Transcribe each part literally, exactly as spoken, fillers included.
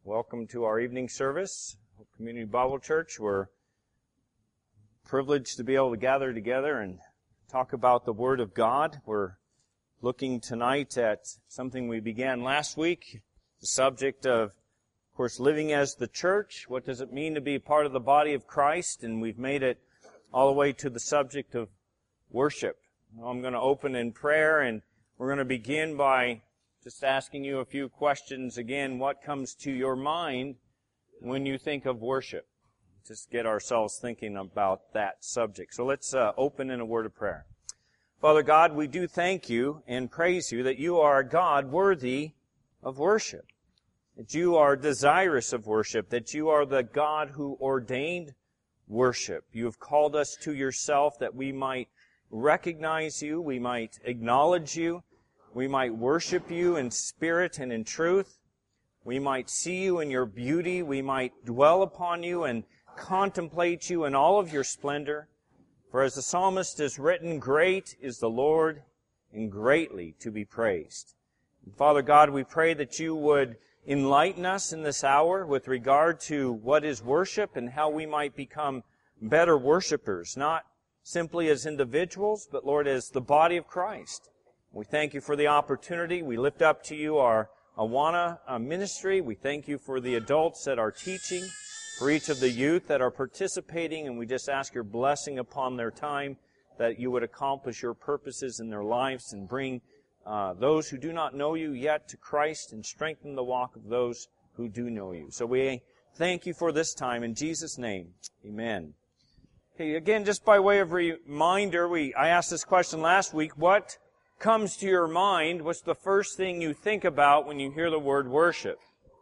Welcome to our evening service, Community Bible Church. We're privileged to be able to gather together and talk about the Word of God. We're looking tonight at something we began last week, the subject of, of course, living as the church. What does it mean to be part of the body of Christ? And we've made it all the way to the subject of worship. I'm going to open in prayer, and we're going to begin by just asking you a few questions. Again, what comes to your mind when you think of worship? Just get ourselves thinking about that subject. So let's uh, open in a word of prayer. Father God, we do thank you and praise you that you are a God worthy of worship, that you are desirous of worship, that you are the God who ordained worship. You have called us to yourself that we might recognize you, we might acknowledge you, we might worship you in spirit and in truth. We might see you in your beauty. We might dwell upon you and contemplate you in all of your splendor. For as the psalmist has written, great is the Lord and greatly to be praised. And Father God, we pray that you would enlighten us in this hour with regard to what is worship and how we might become better worshipers, not simply as individuals, but Lord, as the body of Christ. We thank you for the opportunity. We lift up to you our Awana ministry. We thank you for the adults that are teaching, for each of the youth that are participating, and we just ask your blessing upon their time, that you would accomplish your purposes in their lives and bring uh, those who do not know you yet to Christ and strengthen the walk of those who do know you. So we thank you for this time. In Jesus' name, amen. Okay, again, just by way of reminder, we I asked this question last week, what comes to your mind? What's the first thing you think about when you hear the word worship?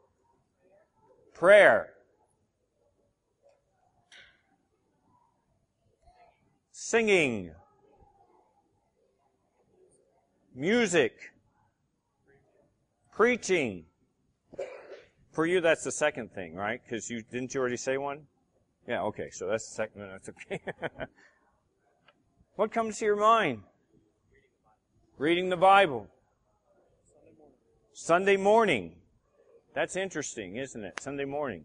Prayer. Singing. Music. Preaching. For you, that's the second thing, right? Because you didn't you already say one? Yeah, okay, so that's the second one. That's okay. What comes to your mind? Reading the Bible. Sunday morning. That's interesting, isn't it? Sunday morning.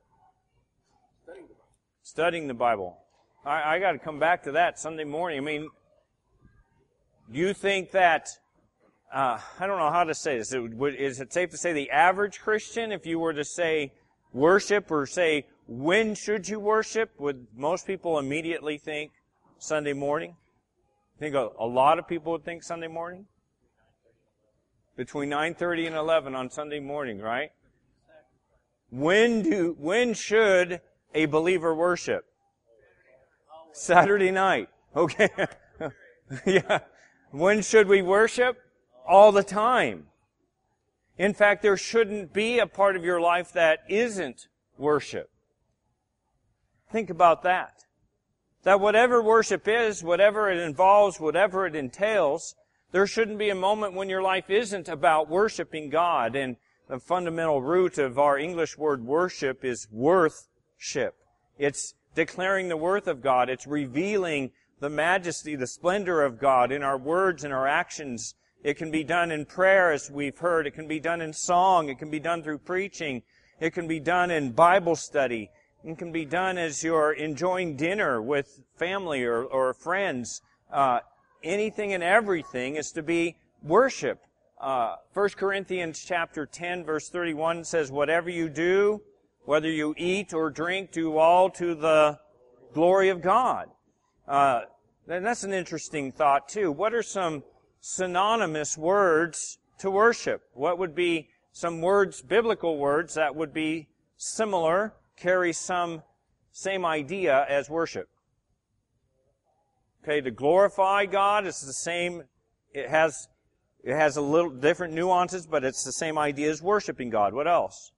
Studying the Bible. I, I got to come back to that Sunday morning. I mean, do you think that, uh, I don't know how to say this. Is it safe to say the average Christian, if you were to say worship or say, when should you worship, would most people immediately think Sunday morning? I think a, a lot of people would think Sunday morning. Between nine thirty and eleven on Sunday morning, right? When do when should a believer worship? Saturday night. Okay. Yeah. When should we worship? All the time. In fact, there shouldn't be a part of your life that isn't worship. Think about that. That whatever worship is, whatever it involves, whatever it entails, there shouldn't be a moment when your life isn't about worshiping God. And the fundamental root of our English word worship is worthship. It's declaring the worth of God. It's revealing the majesty, the splendor of God in our words and our actions. It can be done in prayer, as we've heard. It can be done in song. It can be done through preaching. It can be done in Bible study. It can be done as you're enjoying dinner with family or, or friends. Uh, anything and everything is to be worship. Uh, First Corinthians chapter ten, verse thirty-one says, whatever you do, whether you eat or drink, do all to the glory of God. Uh, and that's an interesting thought, too. What are some synonymous words to worship? What would be some words, biblical words, that would be similar, carry some same idea as worship? Okay, to glorify God is the same. It has it has a little different nuances, but it's the same idea as worshiping God. What else?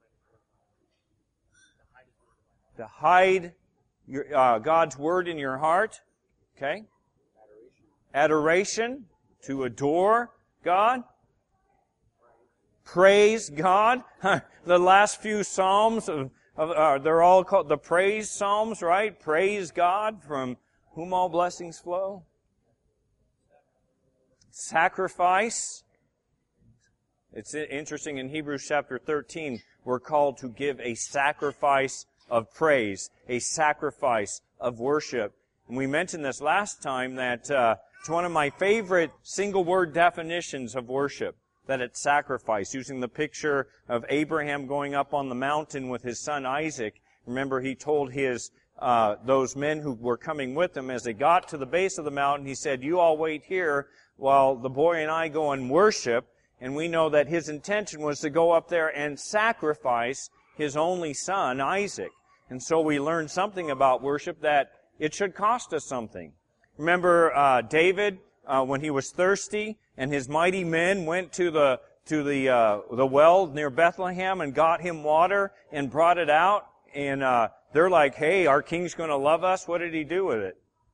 To hide your, uh, God's word in your heart. Okay. Adoration. To adore God. Praise God. The last few Psalms of Uh, they're all called the praise psalms, right? Praise God, from whom all blessings flow. Sacrifice. It's interesting, in Hebrews chapter thirteen, we're called to give a sacrifice of praise, a sacrifice of worship. And we mentioned this last time, that uh, it's one of my favorite single-word definitions of worship, that it's sacrifice, using the picture of Abraham going up on the mountain with his son Isaac. Remember, he told his uh, those men who were coming with him, as they got to the base of the mountain, he said, "You all wait here while the boy and I go and worship." And we know that his intention was to go up there and sacrifice his only son, Isaac. And so we learned something about worship, that it should cost us something. Remember uh, David, uh, when he was thirsty, and his mighty men went to the to the uh, the well near Bethlehem and got him water and brought it out. And uh, they're like, "Hey, our king's going to love us." What did he do with it?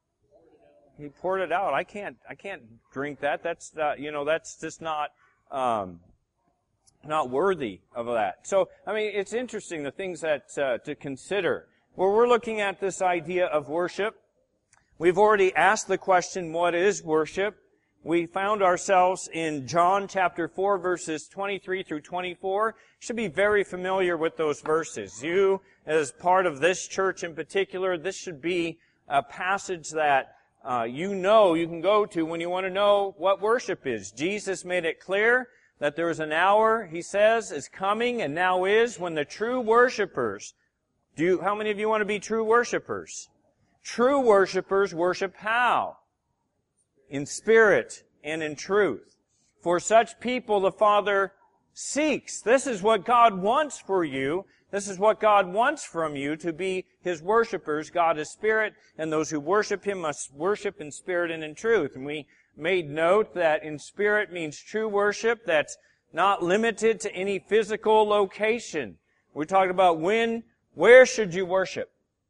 He poured it out. I can't I can't drink that. That's uh, you know that's just not um, not worthy of that. So I mean, it's interesting, the things that uh, to consider. Where we're looking at this idea of worship, we've already asked the question, what is worship? We found ourselves in John chapter four, verses twenty-three through twenty-four. You should be very familiar with those verses. You, as part of this church in particular, this should be a passage that uh, you know you can go to when you want to know what worship is. Jesus made it clear that there is an hour, he says, is coming and now is, when the true worshipers, do you, how many of you want to be true worshipers? True worshipers worship how? In spirit and in truth. For such people the Father seeks. This is what God wants for you. This is what God wants from you, to be His worshipers. God is spirit, and those who worship Him must worship in spirit and in truth. And we made note that in spirit means true worship that's not limited to any physical location. We're talking about when, where should you worship?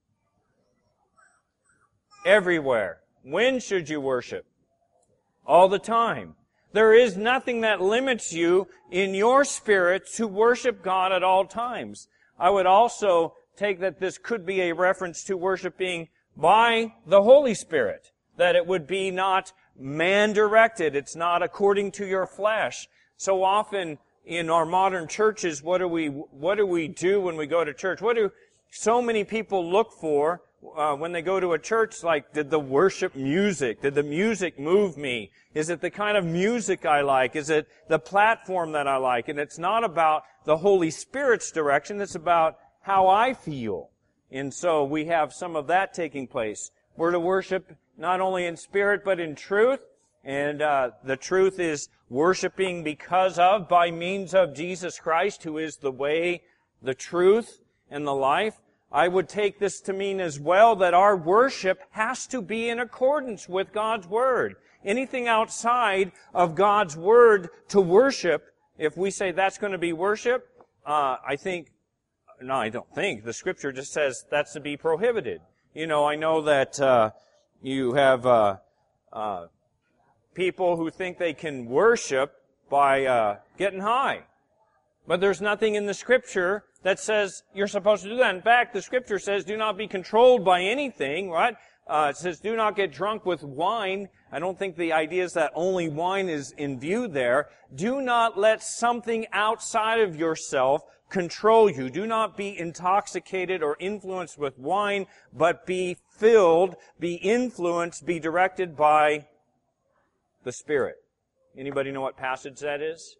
Everywhere. When should you worship? All the time. There is nothing that limits you in your spirit to worship God at all times. I would also take that this could be a reference to worshiping by the Holy Spirit. That it would be not man-directed. It's not according to your flesh. So often in our modern churches, what do we, what do we do when we go to church? What do so many people look for Uh, when they go to a church? Like, did the worship music, did the music move me? Is it the kind of music I like? Is it the platform that I like? And it's not about the Holy Spirit's direction, it's about how I feel. And so we have some of that taking place. We're to worship not only in spirit, but in truth. And uh, the truth is worshiping because of, by means of Jesus Christ, who is the way, the truth, and the life. I would take this to mean as well that our worship has to be in accordance with God's Word. Anything outside of God's Word to worship, if we say that's going to be worship, uh, I think, no, I don't think. The Scripture just says that's to be prohibited. You know, I know that uh, you have uh, uh, people who think they can worship by uh, getting high. But there's nothing in the Scripture that says you're supposed to do that. In fact, the Scripture says do not be controlled by anything, right? Uh, it says do not get drunk with wine. I don't think the idea is that only wine is in view there. Do not let something outside of yourself control you. Do not be intoxicated or influenced with wine, but be filled, be influenced, be directed by the Spirit. Anybody know what passage that is?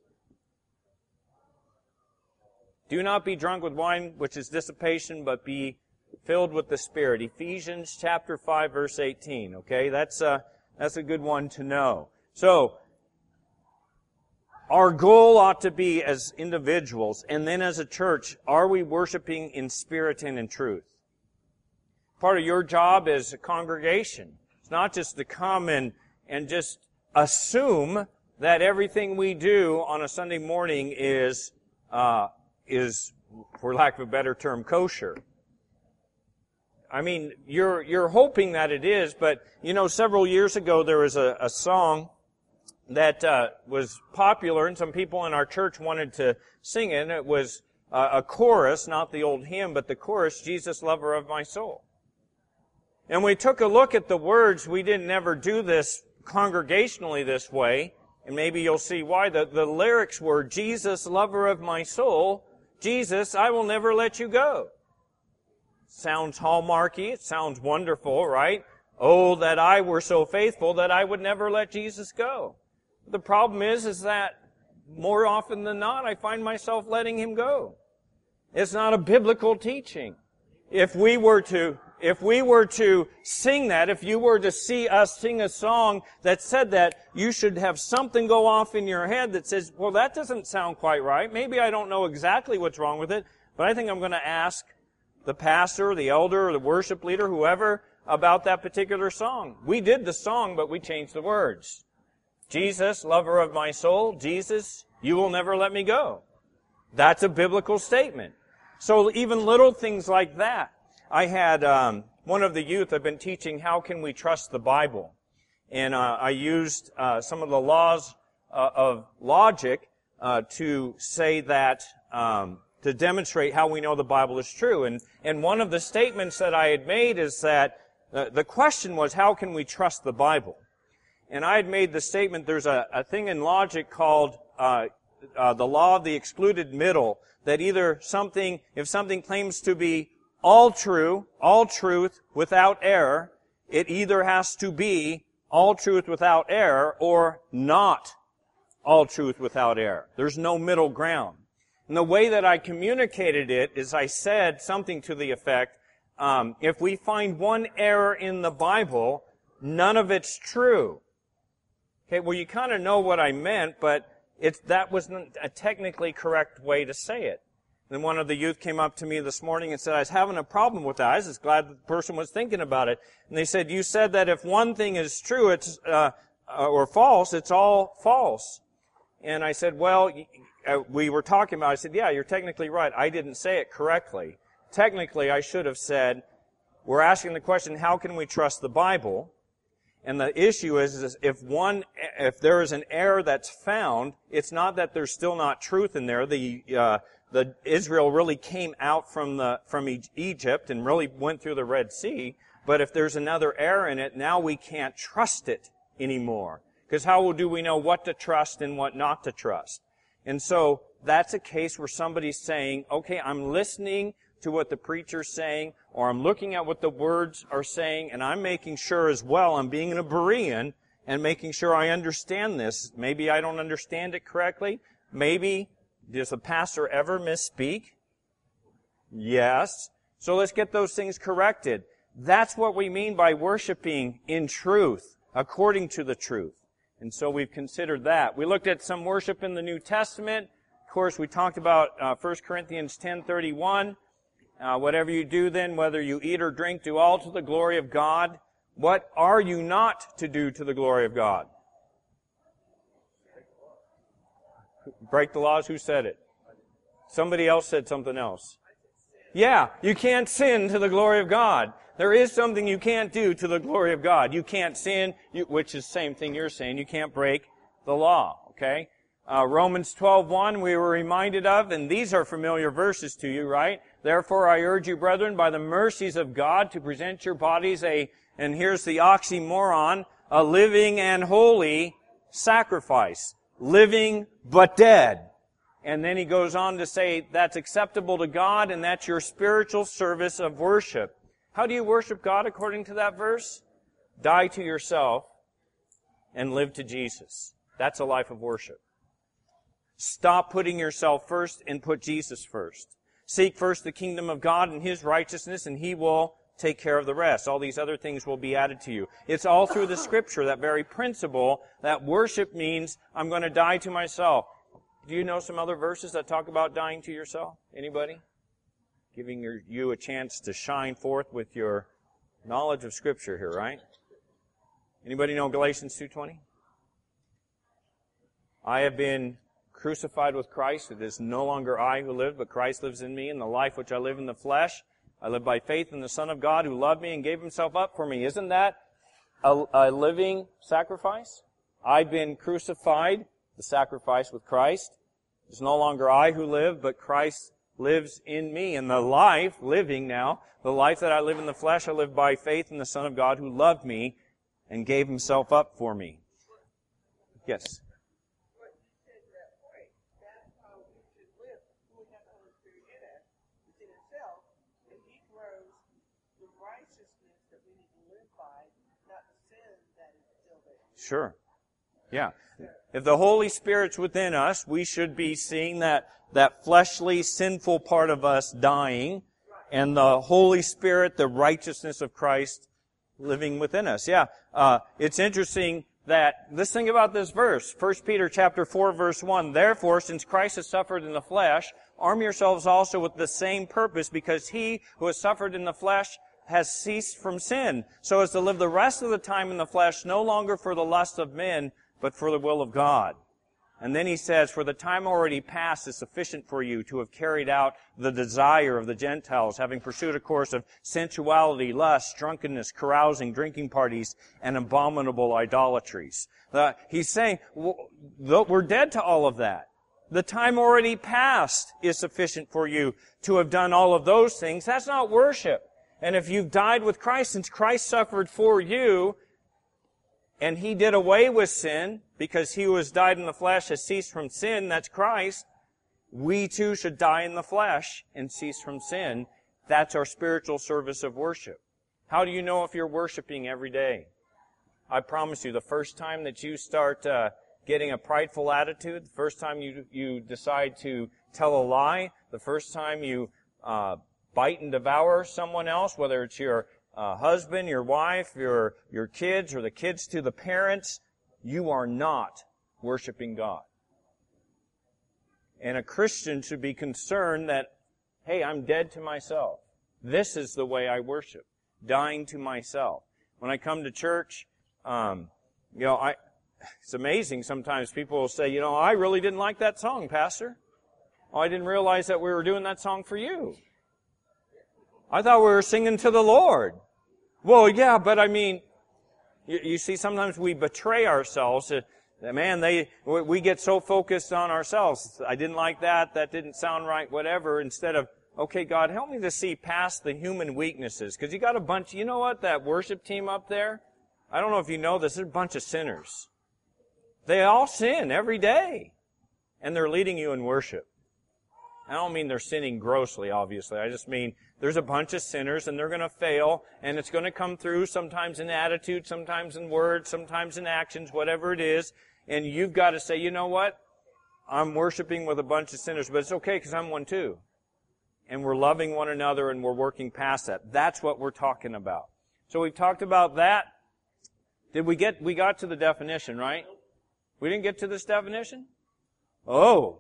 Do not be drunk with wine, which is dissipation, but be filled with the Spirit. Ephesians chapter five, verse eighteen. Okay, that's a, that's a good one to know. So, our goal ought to be as individuals, and then as a church, are we worshiping in spirit and in truth? Part of your job as a congregation, it's not just to come and, and just assume that everything we do on a Sunday morning is uh, is, for lack of a better term, kosher. I mean, you're you're hoping that it is, but, you know, several years ago there was a, a song that uh, was popular, and some people in our church wanted to sing it, and it was uh, a chorus, not the old hymn, but the chorus, Jesus, Lover of My Soul. And we took a look at the words. We didn't ever do this congregationally this way, And maybe you'll see why. The, the lyrics were, Jesus, lover of my soul, Jesus, I will never let you go. Sounds hallmarky. It sounds wonderful, right? Oh, that I were so faithful that I would never let Jesus go. The problem is, is that more often than not, I find myself letting Him go. It's not a biblical teaching. If we were to, if we were to sing that, if you were to see us sing a song that said that, you should have something go off in your head that says, well, that doesn't sound quite right. Maybe I don't know exactly what's wrong with it, but I think I'm going to ask the pastor, the elder, or the worship leader, whoever, about that particular song. We did the song, but we changed the words. Jesus, lover of my soul, Jesus, you will never let me go. That's a biblical statement. So even little things like that. I had um, one of the youth, I've been teaching how can we trust the Bible. And uh, I used uh, some of the laws uh, of logic uh, to say that, um, to demonstrate how we know the Bible is true. And, and one of the statements that I had made is that uh, the question was, how can we trust the Bible? And I had made the statement, there's a, a thing in logic called uh, uh, the law of the excluded middle, that either something, if something claims to be all true, all truth without error, it either has to be all truth without error or not all truth without error. There's no middle ground. And the way that I communicated it is I said something to the effect, um, if we find one error in the Bible, none of it's true. Okay, well, you kind of know what I meant, but it's, that wasn't a technically correct way to say it. And one of the youth came up to me this morning and said, I was having a problem with that. I was just glad the person was thinking about it. And they said, you said that if one thing is true, it's, uh, or false, it's all false. And I said, well, we were talking about it. I said, yeah, you're technically right. I didn't say it correctly. Technically, I should have said, we're asking the question, how can we trust the Bible? And the issue is, is if one, if there is an error that's found, it's not that there's still not truth in there. The, uh, the Israel really came out from the, from Egypt and really went through the Red Sea. But if there's another error in it, now we can't trust it anymore. Because how do we know what to trust and what not to trust? And so that's a case where somebody's saying, okay, I'm listening to what the preacher's saying, or I'm looking at what the words are saying, and I'm making sure as well, I'm being a Berean and making sure I understand this. Maybe I don't understand it correctly. Maybe, does the pastor ever misspeak? Yes. So let's get those things corrected. That's what we mean by worshiping in truth, according to the truth. And so we've considered that. We looked at some worship in the New Testament. Of course, we talked about uh, First Corinthians ten thirty-one. Uh, whatever you do then, whether you eat or drink, do all to the glory of God. What are you not to do to the glory of God? Break the laws? Who said it? Somebody else said something else. Yeah, you can't sin to the glory of God. There is something you can't do to the glory of God. You can't sin, you, which is the same thing you're saying. You can't break the law, okay? Uh, Romans twelve one we were reminded of, and these are familiar verses to you, right? Therefore I urge you, brethren, by the mercies of God, to present your bodies a, and here's the oxymoron, a living and holy sacrifice. Living but dead. And then he goes on to say that's acceptable to God, and that's your spiritual service of worship. How do you worship God according to that verse? Die to yourself and live to Jesus. That's a life of worship. Stop putting yourself first and put Jesus first. Seek first the kingdom of God and His righteousness, and He will take care of the rest. All these other things will be added to you. It's all through the Scripture, that very principle, that worship means I'm going to die to myself. Do you know some other verses that talk about dying to yourself? Anybody? Giving your, you a chance to shine forth with your knowledge of Scripture here, right? Anybody know Galatians two twenty? I have been crucified with Christ. It is no longer I who live, but Christ lives in me. In the life which I live in the flesh, I live by faith in the Son of God who loved me and gave Himself up for me. Isn't that a, a living sacrifice? I've been crucified, the sacrifice with Christ. It's no longer I who live, but Christ lives in me. And the life, living now, the life that I live in the flesh, I live by faith in the Son of God who loved me and gave Himself up for me. Yes? Sure. Yeah. If the Holy Spirit's within us, we should be seeing that, that fleshly, sinful part of us dying, and the Holy Spirit, the righteousness of Christ, living within us. Yeah. Uh, it's interesting that, let's think about this verse. First Peter chapter four, verse one. Therefore, since Christ has suffered in the flesh, arm yourselves also with the same purpose, because he who has suffered in the flesh has ceased from sin, so as to live the rest of the time in the flesh, no longer for the lust of men, but for the will of God. And then he says, for the time already past is sufficient for you to have carried out the desire of the Gentiles, having pursued a course of sensuality, lust, drunkenness, carousing, drinking parties, and abominable idolatries. Uh, he's saying, we're dead to all of that. The time already past is sufficient for you to have done all of those things. That's not worship. And if you've died with Christ, since Christ suffered for you, and He did away with sin, because He who has died in the flesh has ceased from sin, that's Christ, we too should die in the flesh and cease from sin. That's our spiritual service of worship. How do you know if you're worshiping every day? I promise you, the first time that you start uh, getting a prideful attitude, the first time you you decide to tell a lie, the first time you uh, bite and devour someone else, whether it's your uh, husband, your wife, your your kids, or the kids to the parents, you are not worshiping God. And a Christian should be concerned that, hey, I'm dead to myself. This is the way I worship, dying to myself. When I come to church, um, you know, I it's amazing sometimes people will say, you know, I really didn't like that song, Pastor. Oh, I didn't realize that we were doing that song for you. I thought we were singing to the Lord. Well, yeah, but I mean, you, you see, sometimes we betray ourselves. Uh, man, they we get so focused on ourselves. I didn't like that. That didn't sound right, whatever. Instead of, okay, God, help me to see past the human weaknesses. Because you got a bunch, you know what, that worship team up there, I don't know if you know this, there's a bunch of sinners. They all sin every day. And they're leading you in worship. I don't mean they're sinning grossly, obviously. I just mean there's a bunch of sinners and they're going to fail, and it's going to come through sometimes in attitude, sometimes in words, sometimes in actions, whatever it is. And you've got to say, you know what? I'm worshiping with a bunch of sinners, but it's okay because I'm one too. And we're loving one another and we're working past that. That's what we're talking about. So we've talked about that. Did we get, we got to the definition, right? We didn't get to this definition? Oh.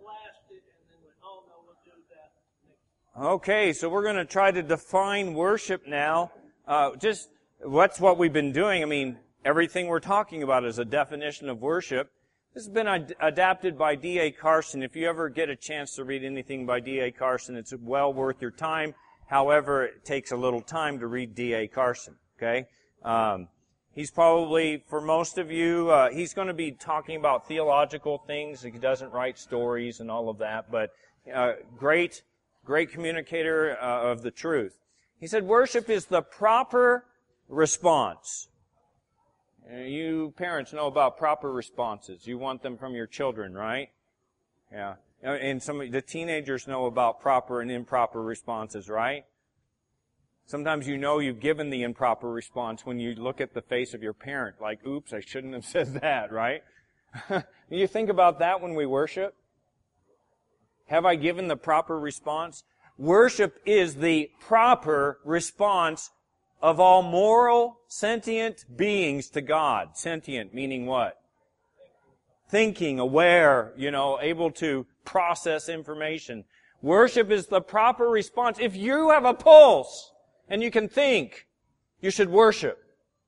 Okay, so we're going to try to define worship now. Uh, just, what's what we've been doing. I mean, everything we're talking about is a definition of worship. This has been ad- adapted by D A Carson. If you ever get a chance to read anything by D A Carson, it's well worth your time. However, it takes a little time to read D A Carson, okay? Um, he's probably, for most of you, uh, he's going to be talking about theological things. He doesn't write stories and all of that, but uh, great Great communicator uh, of the truth. He said, worship is the proper response. And you parents know about proper responses. You want them from your children, right? Yeah. And some of the teenagers know about proper and improper responses, right? Sometimes you know you've given the improper response when you look at the face of your parent, like, oops, I shouldn't have said that, right? You think about that when we worship? Have I given the proper response? Worship is the proper response of all moral, sentient beings to God. Sentient meaning what? Thinking, aware, you know, able to process information. Worship is the proper response. If you have a pulse and you can think, you should worship.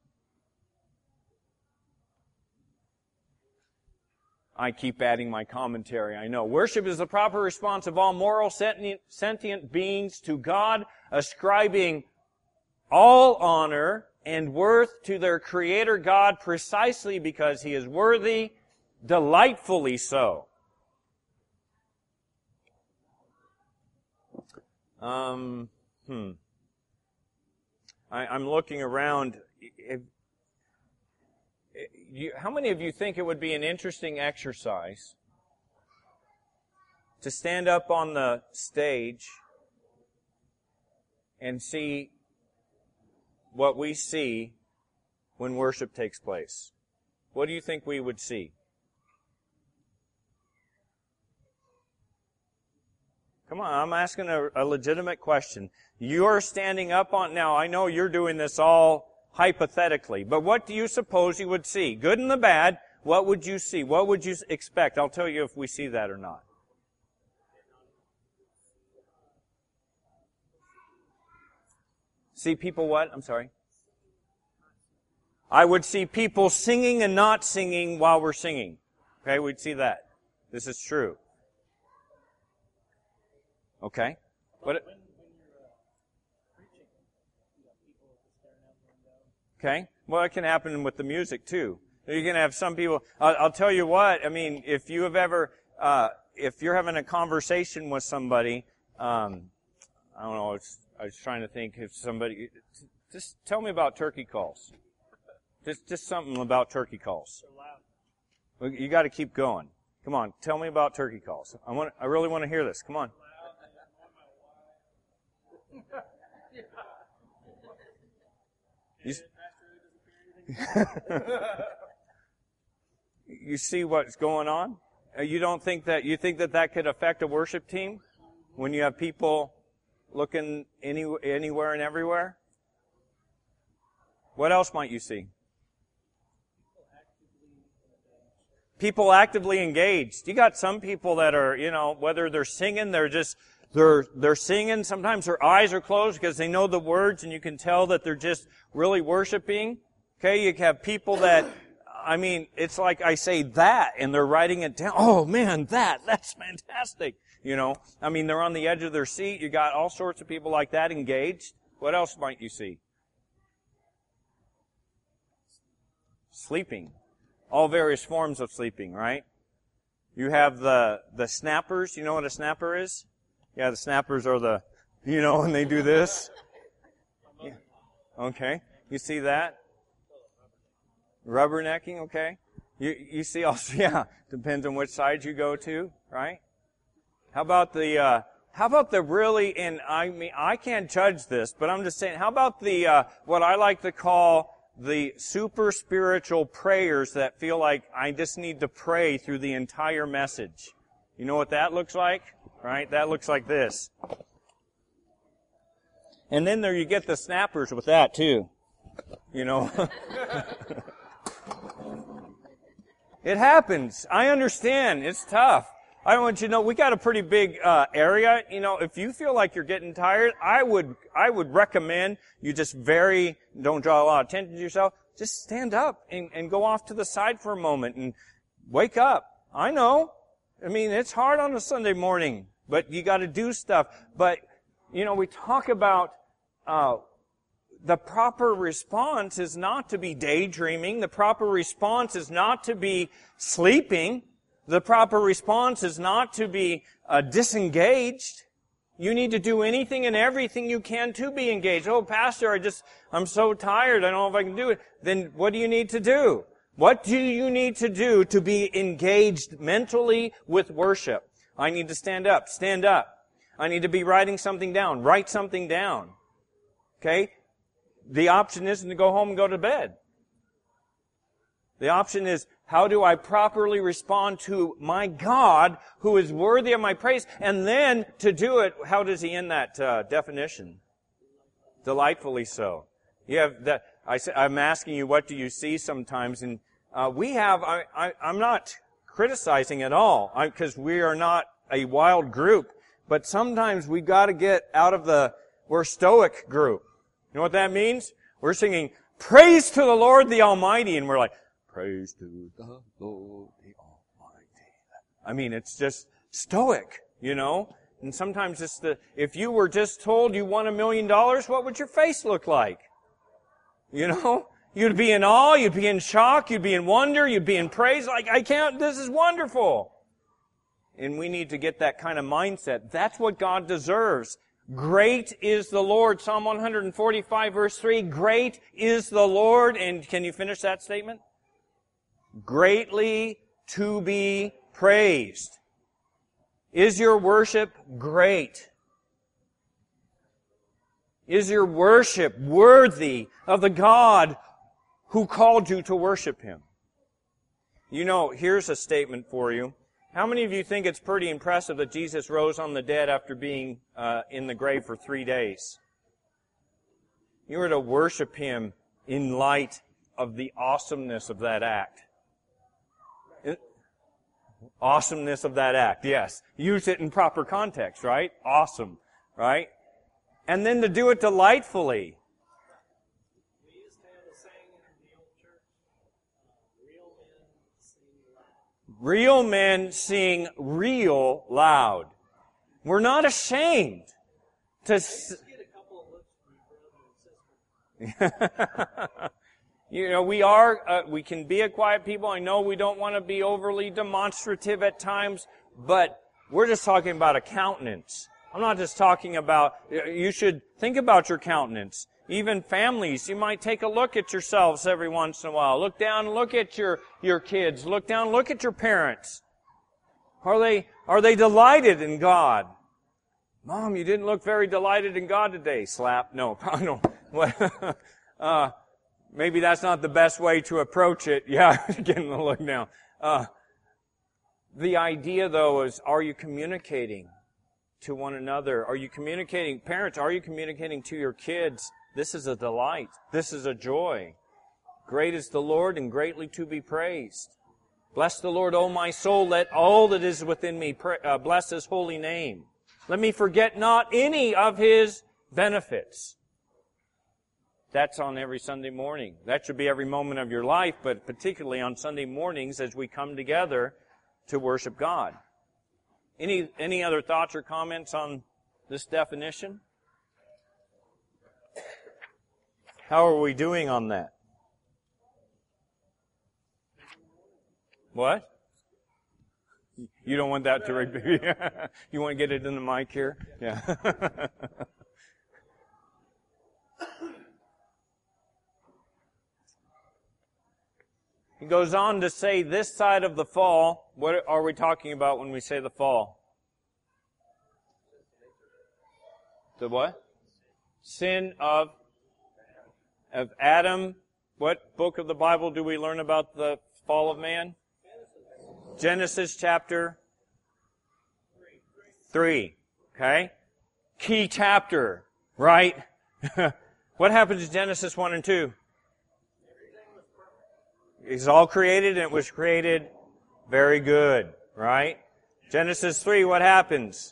I keep adding my commentary, I know. Worship is the proper response of all moral sentient, sentient beings to God, ascribing all honor and worth to their Creator God precisely because He is worthy, delightfully so. Um, hmm. I, I'm looking around. If, You, how many of you think it would be an interesting exercise to stand up on the stage and see what we see when worship takes place? what do you think we would see? Come on, I'm asking a, a legitimate question. You're standing up on, now I know you're doing this all hypothetically, but what do you suppose you would see? Good and the bad, what would you see? What would you expect? I'll tell you if we see that or not. See people what? I'm sorry. I would see people singing and not singing while we're singing. Okay, we'd see that. This is true. Okay. What? Okay. Well, it can happen with the music too. You're going to have some people. I'll, I'll tell you what. I mean, if you have ever, uh, if you're having a conversation with somebody, um, I don't know. It's, I was trying to think if somebody. Just tell me about turkey calls. Just, just something about turkey calls. You got to keep going. Come on, tell me about turkey calls. I want. I really want to hear this. Come on. You, you see what's going on? You don't think that you think that that could affect a worship team when you have people looking any, anywhere and everywhere? What else might you see? People actively engaged. You got some people that are, you know, whether they're singing, they're just They're, they're singing. Sometimes their eyes are closed because they know the words and you can tell that they're just really worshiping. Okay, you have people that, I mean, it's like I say that and they're writing it down. Oh man, that, that's fantastic. You know, I mean, they're on the edge of their seat. You got all sorts of people like that engaged. What else might you see? Sleeping. All various forms of sleeping, right? You have the, the snappers. You know what a snapper is? Yeah, the snappers are the, you know, and they do this. Yeah. Okay. You see that? Rubbernecking, okay. You, you see also, yeah, depends on which side you go to, right? How about the, uh, how about the really, and I mean, I can't judge this, but I'm just saying, how about the, uh, what I like to call the super spiritual prayers that feel like I just need to pray through the entire message? You know what that looks like? Right? That looks like this. And then there you get the snappers with that too. You know. It happens. I understand. It's tough. I want you to know we got a pretty big uh, area. You know, if you feel like you're getting tired, I would I would recommend you just very don't draw a lot of attention to yourself. Just stand up and, and go off to the side for a moment and wake up. I know. I mean, it's hard on a Sunday morning, but you got to do stuff. But, you know, we talk about uh the proper response is not to be daydreaming. The proper response is not to be sleeping. The proper response is not to be uh, disengaged. You need to do anything and everything you can to be engaged. Oh, Pastor, I just, I'm so tired. I don't know if I can do it. Then what do you need to do? What do you need to do to be engaged mentally with worship? I need to stand up. Stand up. I need to be writing something down. Write something down. Okay? The option isn't to go home and go to bed. The option is, how do I properly respond to my God who is worthy of my praise? And then to do it, how does he end that uh, definition? Delightfully so. You have that. I, I'm asking you, what do you see sometimes? And uh, we have, I, I, I'm not criticizing at all, because we are not a wild group, but sometimes we got to get out of the, we're stoic group. You know what that means? We're singing, praise to the Lord the Almighty, and we're like, praise to the Lord the Almighty. I mean, it's just stoic, you know? And sometimes it's the, if you were just told you won a million dollars, what would your face look like? You know? You'd be in awe, you'd be in shock, you'd be in wonder, you'd be in praise, like, I can't, this is wonderful. And we need to get that kind of mindset. That's what God deserves. Great is the Lord. Psalm one forty-five verse three, great is the Lord. And can you finish that statement? Greatly to be praised. Is your worship great? Is your worship worthy of the God who called you to worship Him? You know, here's a statement for you. How many of you think it's pretty impressive that Jesus rose on the dead after being uh, in the grave for three days? You were to worship Him in light of the awesomeness of that act. It, awesomeness of that act, yes. Use it in proper context, right? Awesome, right? And then to do it delightfully. We used to have a saying in the old church, uh, real men sing loud. Real men sing real loud. We're not ashamed to... S- Get a couple of looks from your brother and sister. You know, we are, uh, we can be a quiet people. I know we don't want to be overly demonstrative at times, but we're just talking about a countenance. I'm not just talking about, you should think about your countenance. Even families, you might take a look at yourselves every once in a while. Look down, look at your, your kids. Look down, look at your parents. Are they, are they delighted in God? Mom, you didn't look very delighted in God today. Slap. No, no. uh, Maybe that's not the best way to approach it. Yeah, getting the look now. Uh, the idea, though, is are you communicating to one another? Are you communicating, parents, are you communicating to your kids? This is a delight. This is a joy. Great is the Lord and greatly to be praised. Bless the Lord, O my soul. Let all that is within me pray, uh, bless His holy name. Let me forget not any of His benefits. That's on every Sunday morning. That should be every moment of your life, but particularly on Sunday mornings as we come together to worship God. Any any other thoughts or comments on this definition? How are we doing on that? What? You don't want that to repeat? You want to get it in the mic here? Yeah. He goes on to say this side of the fall. What are we talking about when we say the fall? The what? Sin of, of Adam. What book of the Bible do we learn about the fall of man? Genesis chapter three. Okay? Key chapter, right? What happens in Genesis one and two? It's all created, and it was created very good, right? Genesis three, what happens?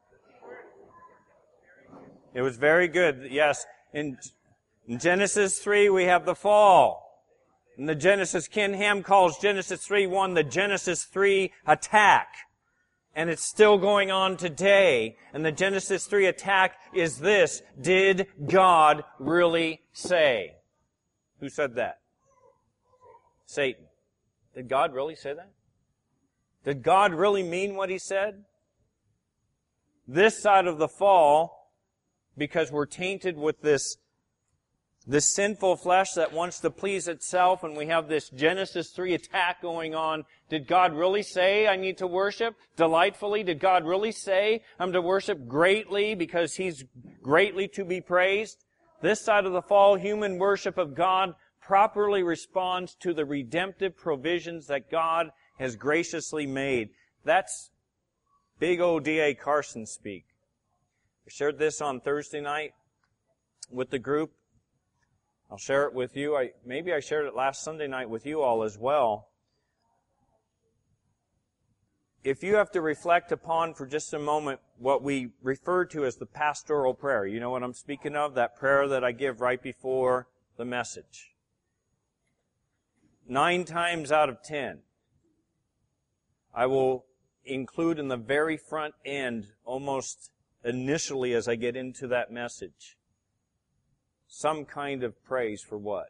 It was very good, yes. In, in Genesis three, we have the fall. And the Genesis, Ken Ham calls Genesis three one the Genesis three attack. And it's still going on today. And the Genesis three attack is this: did God really say? Who said that? Satan. Did God really say that? Did God really mean what He said? This side of the fall, because we're tainted with this, this sinful flesh that wants to please itself, and we have this Genesis three attack going on. Did God really say I need to worship delightfully? Did God really say I'm to worship greatly because He's greatly to be praised? This side of the fall, human worship of God properly responds to the redemptive provisions that God has graciously made. That's big old D A Carson speak. I shared this on Thursday night with the group. I'll share it with you. I, maybe I shared it last Sunday night with you all as well. If you have to reflect upon for just a moment what we refer to as the pastoral prayer, you know what I'm speaking of? That prayer that I give right before the message. Nine times out of ten, I will include in the very front end, almost initially as I get into that message, some kind of praise for what?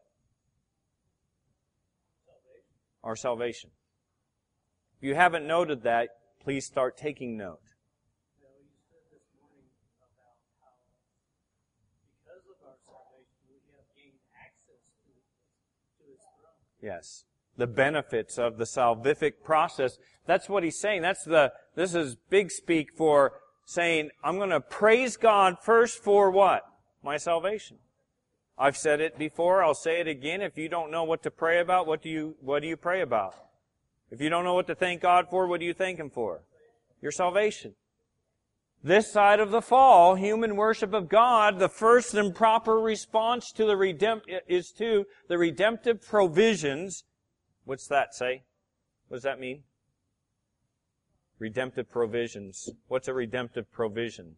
Salvation. Our salvation. If you haven't noted that, please start taking note. You know, you said this morning about how because of our salvation we have gained access to, to His throne. Yes. The benefits of the salvific process. That's what he's saying. That's the, this is big speak for saying, I'm going to praise God first for what? My salvation. I've said it before. I'll say it again. If you don't know what to pray about, what do you, what do you pray about? If you don't know what to thank God for, what do you thank Him for? Your salvation. This side of the fall, human worship of God, the first and proper response to the redempt is to the redemptive provisions. What's that say? What does that mean? Redemptive provisions. What's a redemptive provision?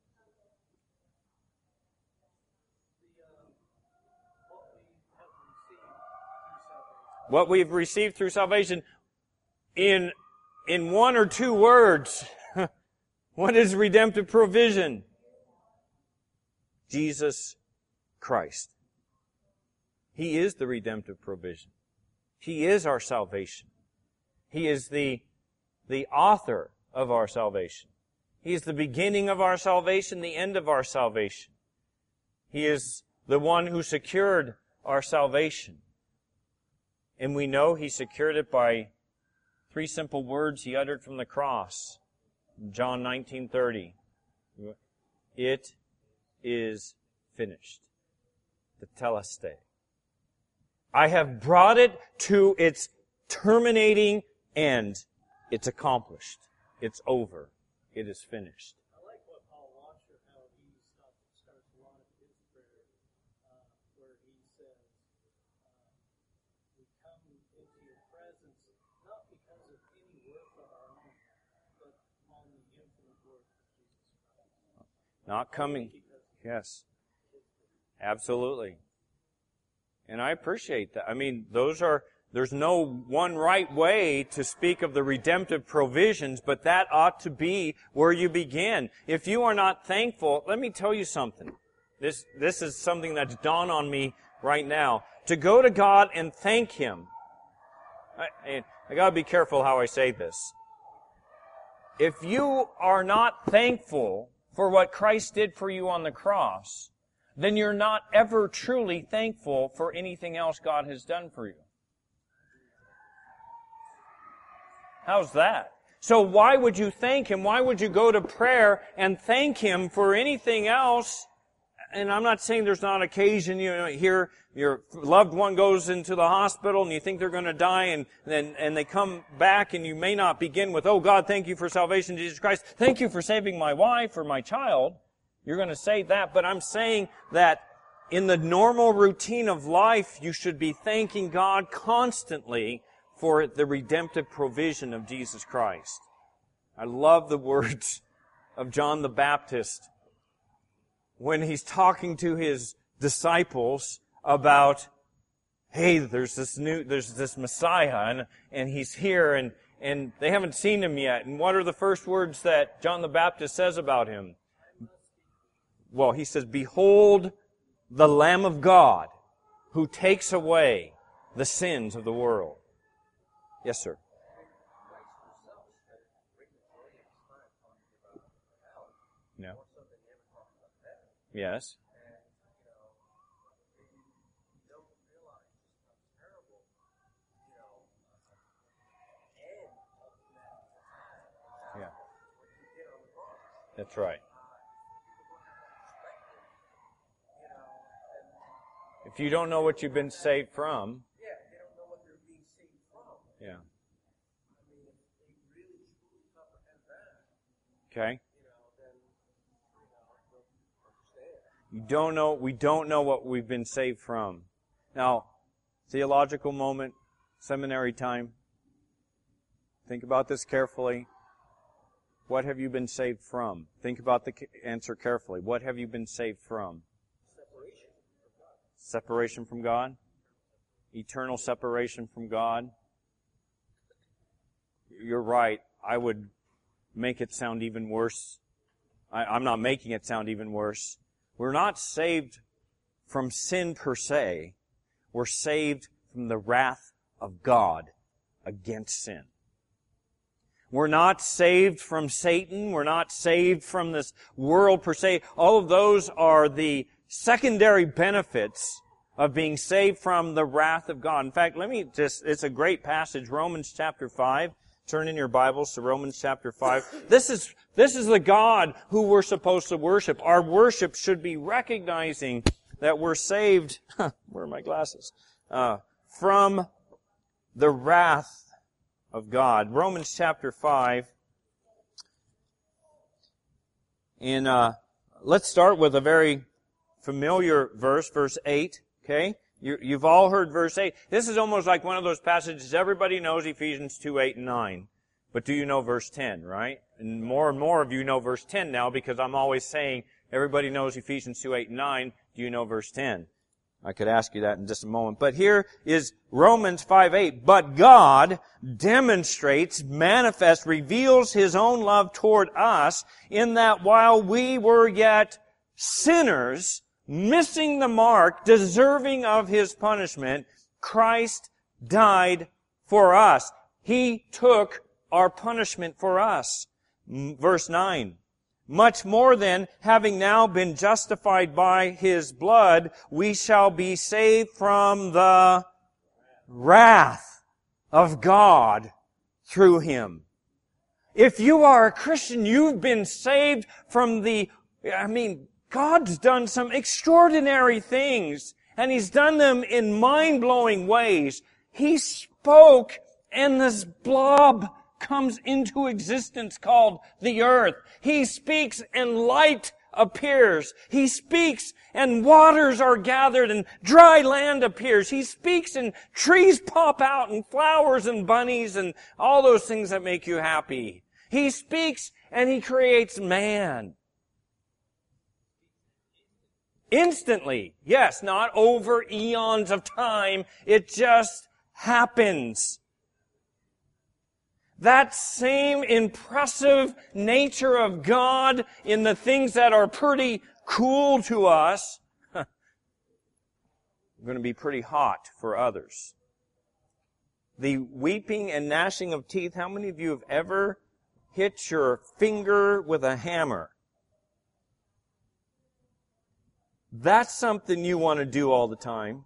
What we've received through salvation. In, in one or two words, what is redemptive provision? Jesus Christ. He is the redemptive provision. He is our salvation. He is the, the author of our salvation. He is the beginning of our salvation, the end of our salvation. He is the one who secured our salvation. And we know He secured it by three simple words He uttered from the cross. John nineteen thirty. It is finished. Tetelestai. I have brought it to its terminating end. It's accomplished. It's over. It is finished. I like what Paul Washer, how he starts a lot of his prayer, uh, where he says, uh, we come into your presence not because of any work of our own, but on the infinite work of Jesus Christ. Not coming. Yes. Absolutely. And I appreciate that. I mean, those are, there's no one right way to speak of the redemptive provisions, but that ought to be where you begin. If you are not thankful, let me tell you something. This, this is something that's dawned on me right now. To go to God and thank Him. I, I gotta be careful how I say this. If you are not thankful for what Christ did for you on the cross, then you're not ever truly thankful for anything else God has done for you. How's that? So why would you thank Him? Why would you go to prayer and thank Him for anything else? And I'm not saying there's not occasion, you know, here your loved one goes into the hospital and you think they're going to die, and then and they come back, and you may not begin with, oh God, thank you for salvation, Jesus Christ. Thank you for saving my wife or my child. You're going to say that, but I'm saying that in the normal routine of life, you should be thanking God constantly for the redemptive provision of Jesus Christ. I love the words of John the Baptist when he's talking to his disciples about, hey, there's this new, there's this Messiah, and, and He's here, and, and they haven't seen Him yet. And what are the first words that John the Baptist says about Him? Well, he says, behold the Lamb of God who takes away the sins of the world. Yes, sir. No. Yes. Yeah. That's right. If you don't know what you've been saved from, Yeah, they don't know what they're being saved from. yeah. I mean, if they really truly comprehend that, Okay. you know, then, you know, they'll understand. You don't know, we don't know what we've been saved from. Now, theological moment, seminary time. Think about this carefully. What have you been saved from? Think about the answer carefully. What have you been saved from? Separation from God. Eternal separation from God. You're right. I would make it sound even worse. I, I'm not making it sound even worse. We're not saved from sin per se. We're saved from the wrath of God against sin. We're not saved from Satan. We're not saved from this world per se. All of those are the secondary benefits of being saved from the wrath of God. In fact, let me just, it's a great passage, Romans chapter five. Turn in your Bibles to Romans chapter five. This is, this is the God who we're supposed to worship. Our worship should be recognizing that we're saved, where are my glasses? Uh, from the wrath of God. Romans chapter five. And uh, let's start with a very familiar verse, verse eight. Okay? You, you've all heard verse eight. This is almost like one of those passages everybody knows, Ephesians two, eight, and nine. But do you know verse ten, right? And more and more of you know verse ten now because I'm always saying everybody knows Ephesians two, eight, and nine. Do you know verse ten? I could ask you that in just a moment. But here is Romans five, eight. But God demonstrates, manifests, reveals His own love toward us in that while we were yet sinners, missing the mark, deserving of His punishment, Christ died for us. He took our punishment for us. Verse nine. Much more then, having now been justified by His blood, we shall be saved from the wrath of God through Him. If you are a Christian, you've been saved from the, I mean, God's done some extraordinary things, and He's done them in mind-blowing ways. He spoke, and this blob comes into existence called the earth. He speaks and light appears. He speaks and waters are gathered and dry land appears. He speaks and trees pop out and flowers and bunnies and all those things that make you happy. He speaks and He creates man. Instantly. Yes, not over eons of time. It just happens. That same impressive nature of God in the things that are pretty cool to us, are going to be pretty hot for others. The weeping and gnashing of teeth, how many of you have ever hit your finger with a hammer? That's something you want to do all the time.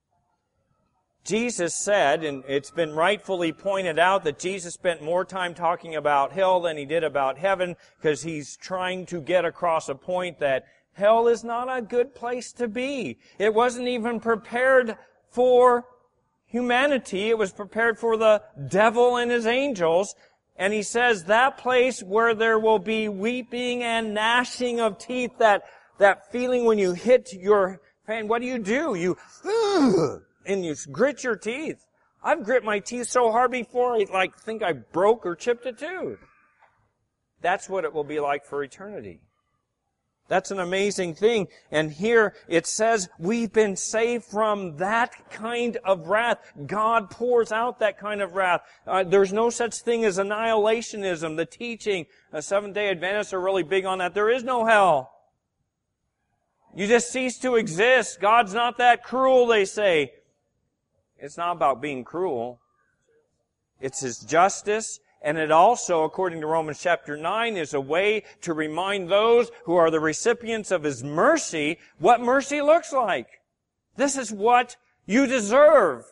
Jesus said, and it's been rightfully pointed out that Jesus spent more time talking about hell than He did about heaven because He's trying to get across a point that hell is not a good place to be. It wasn't even prepared for humanity. It was prepared for the devil and his angels. And He says that place where there will be weeping and gnashing of teeth, that, that feeling when you hit your fan, what do you do? You, ugh, and you grit your teeth. I've grit my teeth so hard before I like think I broke or chipped a tooth. That's what it will be like for eternity. That's an amazing thing. And here it says we've been saved from that kind of wrath. God pours out that kind of wrath. Uh, there's no such thing as annihilationism. The teaching, uh, Seventh-day Adventists are really big on that. There is no hell. You just cease to exist. God's not that cruel, they say. It's not about being cruel. It's His justice, and it also, according to Romans chapter nine, is a way to remind those who are the recipients of His mercy what mercy looks like. This is what you deserve.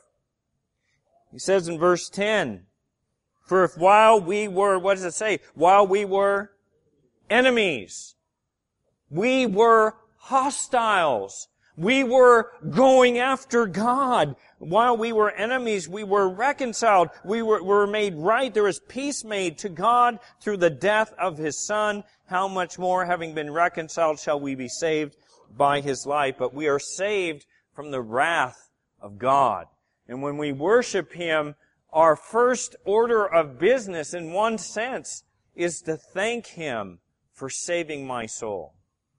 He says in verse ten, for if while we were, what does it say? While we were enemies, we were hostiles. We were going after God. While we were enemies, we were reconciled. We were, were made right. There was peace made to God through the death of His Son. How much more, having been reconciled, shall we be saved by His life? But we are saved from the wrath of God. And when we worship Him, our first order of business, in one sense, is to thank Him for saving my soul.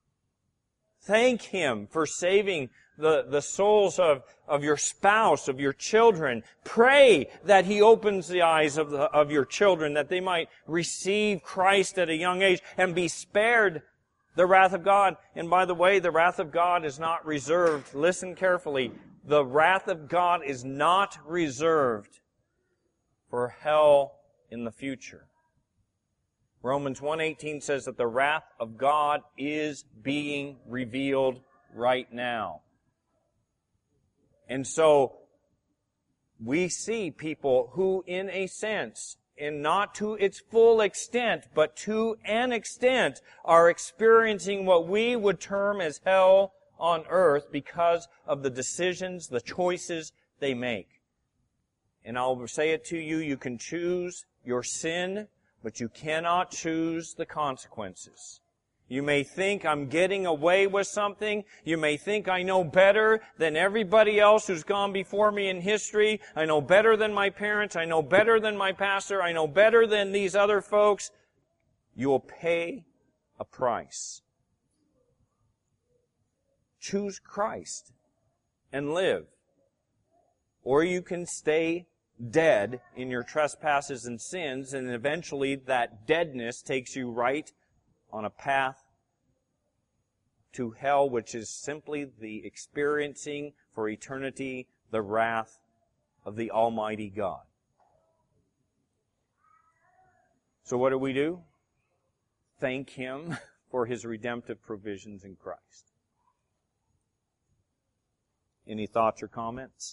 Thank Him for saving the, the souls of, of your spouse, of your children. Pray that He opens the eyes of, the, of your children, that they might receive Christ at a young age and be spared the wrath of God. And by the way, the wrath of God is not reserved. Listen carefully. The wrath of God is not reserved for hell in the future. Romans one eighteen says that the wrath of God is being revealed right now. And so, we see people who, in a sense, and not to its full extent, but to an extent, are experiencing what we would term as hell on earth because of the decisions, the choices they make. And I'll say it to you, you can choose your sin, but you cannot choose the consequences. You may think I'm getting away with something. You may think I know better than everybody else who's gone before me in history. I know better than my parents. I know better than my pastor. I know better than these other folks. You will pay a price. Choose Christ and live. Or you can stay dead in your trespasses and sins, and eventually that deadness takes you right on a path to hell, which is simply the experiencing for eternity the wrath of the Almighty God. So what do we do? Thank Him for His redemptive provisions in Christ. Any thoughts or comments?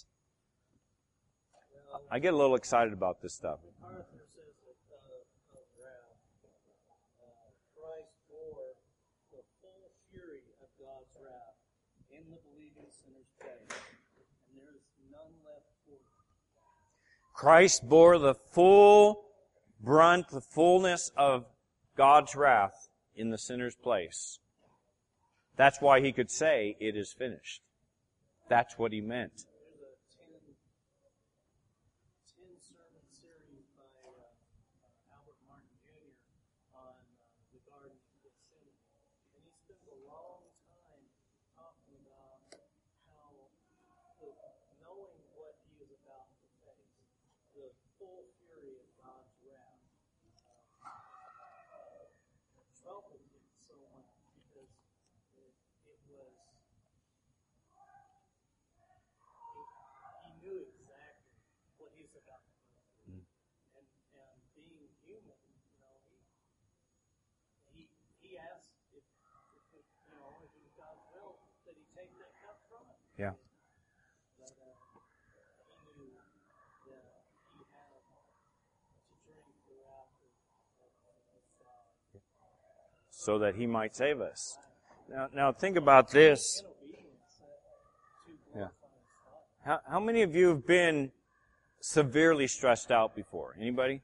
I get a little excited about this stuff. Arthur says that uh, of wrath, uh, Christ bore the full fury of God's wrath in the believing sinner's place, and there is none left for him. Christ bore the full brunt, the fullness of God's wrath in the sinner's place. That's why He could say, "It is finished." That's what He meant. Yeah. But uh, he knew that he had to drink the wrath of God, so that He might save us. Now, now think about this. Yeah. How, how many of you have been severely stressed out before? Anybody?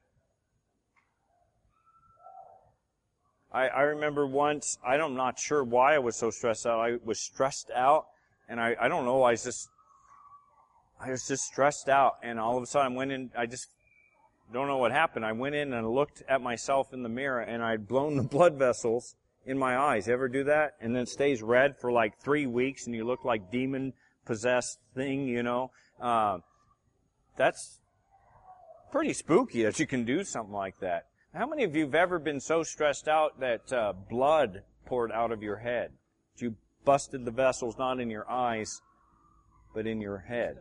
I, I remember once, I'm not sure why I was so stressed out. I was stressed out. And I, I don't know, I was just, I was just stressed out. And all of a sudden I went in, I just don't know what happened. I went in and looked at myself in the mirror and I'd blown the blood vessels in my eyes. You ever do that? And then it stays red for like three weeks and you look like demon-possessed thing, you know. Uh, that's pretty spooky that you can do something like that. How many of you have ever been so stressed out that uh, blood poured out of your head? You busted the vessels not in your eyes, but in your head.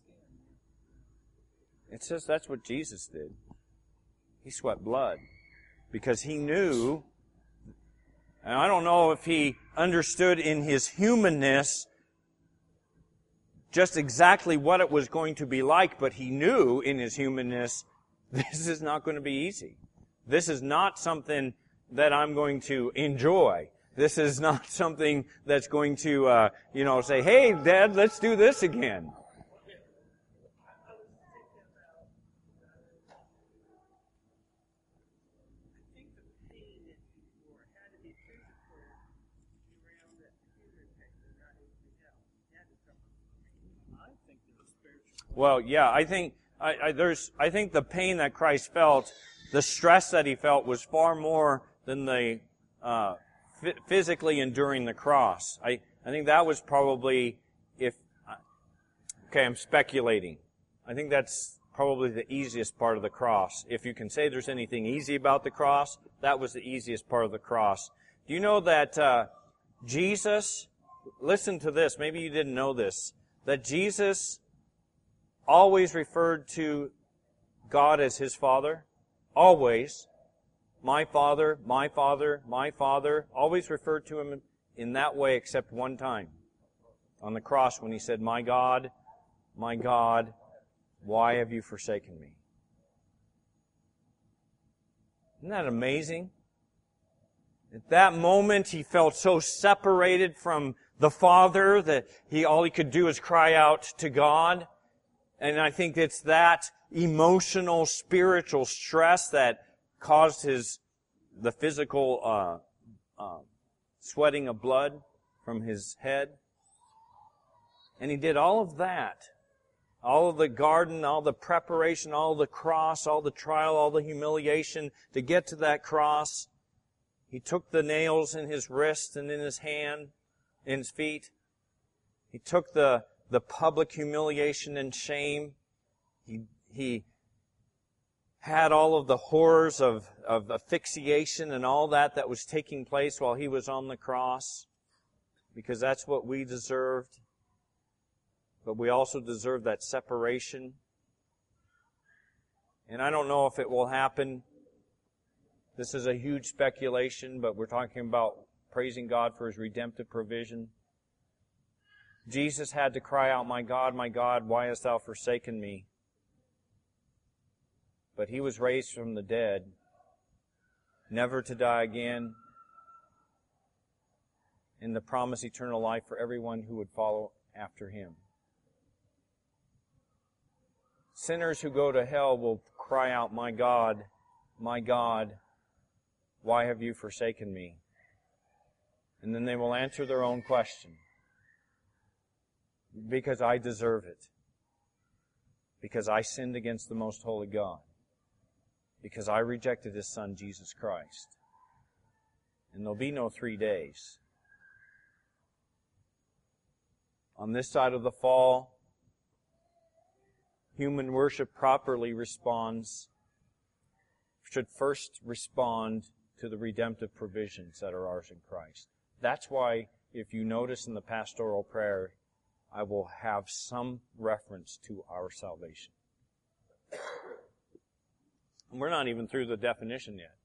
It says that's what Jesus did. He sweat blood because He knew, and I don't know if He understood in His humanness just exactly what it was going to be like, but He knew in His humanness, this is not going to be easy. This is not something that I'm going to enjoy. This is not something that's going to, uh, you know, say, "Hey, Dad, let's do this again." Well, yeah, I think I, I, there's. I think the pain that Christ felt, the stress that He felt, was far more than the uh, physically enduring the cross. I, I think that was probably, if, okay, I'm speculating. I think that's probably the easiest part of the cross. If you can say there's anything easy about the cross, that was the easiest part of the cross. Do you know that uh, Jesus, listen to this, maybe you didn't know this, that Jesus always referred to God as His Father? Always. My Father, my Father, my Father. Always referred to Him in that way except one time. On the cross when He said, "My God, my God, why have you forsaken me?" Isn't that amazing? At that moment, He felt so separated from the Father that he all he could do is cry out to God. And I think it's that emotional, spiritual stress that caused his the physical uh, uh, sweating of blood from his head. And he did all of that. All of the garden, all the preparation, all the cross, all the trial, all the humiliation to get to that cross. He took the nails in his wrist and in his hand, in his feet. He took the, the public humiliation and shame. He, he had all of the horrors of, of asphyxiation and all that that was taking place while he was on the cross, because that's what we deserved. But we also deserve that separation. And I don't know if it will happen. This is a huge speculation, but we're talking about praising God for His redemptive provision. Jesus had to cry out, "My God, my God, why hast thou forsaken me?" But He was raised from the dead, never to die again, in the promise eternal life for everyone who would follow after Him. Sinners who go to hell will cry out, "My God, my God, why have you forsaken me?" And then they will answer their own question. Because I deserve it. Because I sinned against the most holy God. Because I rejected His Son, Jesus Christ. And there'll be no three days. On this side of the fall, human worship properly responds, should first respond to the redemptive provisions that are ours in Christ. That's why, if you notice in the pastoral prayer, I will have some reference to our salvation. And we're not even through the definition yet.